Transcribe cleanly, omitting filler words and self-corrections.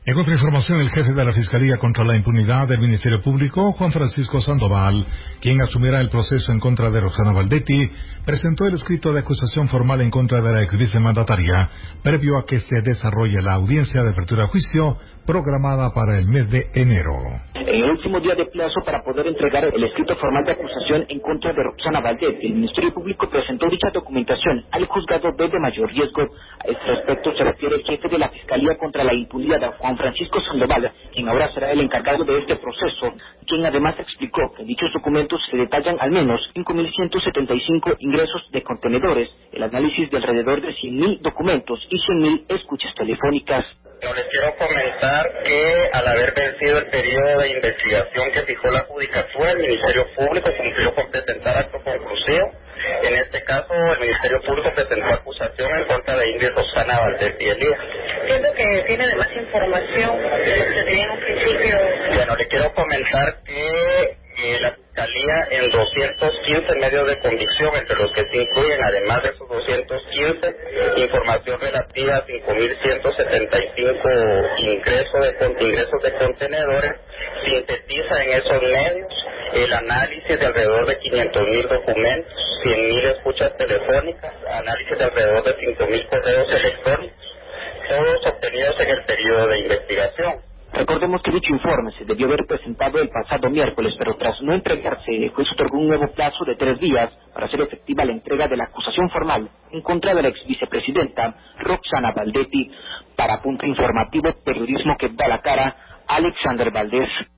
En otra información, el jefe de la Fiscalía contra la Impunidad del Ministerio Público, Juan Francisco Sandoval, quien asumirá el proceso en contra de Roxana Valdetti, presentó el escrito de acusación formal en contra de la ex vicemandataria, previo a que se desarrolle la audiencia de apertura a juicio programada para el mes de enero. En el último día de plazo para poder entregar el escrito formal de acusación en contra de Roxana Valdetti, el Ministerio Público presentó dicha documentación al juzgado de mayor riesgo. A este respecto se refiere el jefe de la Fiscalía contra la Impunidad, Juan Francisco Sandoval, quien ahora será el encargado de este proceso, quien además explicó que en dichos documentos se detallan al menos 5.175 ingresos de contenedores, el análisis de alrededor de 100.000 documentos y 100.000 escuchas telefónicas. No les quiero comentar que al haber vencido el periodo de investigación que fijó la Judicatura, el Ministerio Público cumplió con presentar acto conclusivo. En este caso, el Ministerio Público presentó acusación en contra de Ingrid Roxana Valdetti Elías. Siento que tiene de más información de lo que se tenía en un principio. Bueno, le quiero comentar que la Fiscalía en 215 medios de convicción, entre los que se incluyen, además de esos 215, información relativa a 5.175 ingresos de contenedores, sintetiza en esos medios el análisis de alrededor de 500.000 documentos, 100.000 escuchas telefónicas, análisis de alrededor de 5.000 correos electrónicos, todos obtenidos en el periodo de investigación. Recordemos que dicho informe se debió haber presentado el pasado miércoles, pero tras no entregarse, el juez otorgó un nuevo plazo de 3 días para hacer efectiva la entrega de la acusación formal en contra de la ex vicepresidenta Roxana Valdetti. Para Punto Informativo, periodismo que da la cara, Alexander Valdés.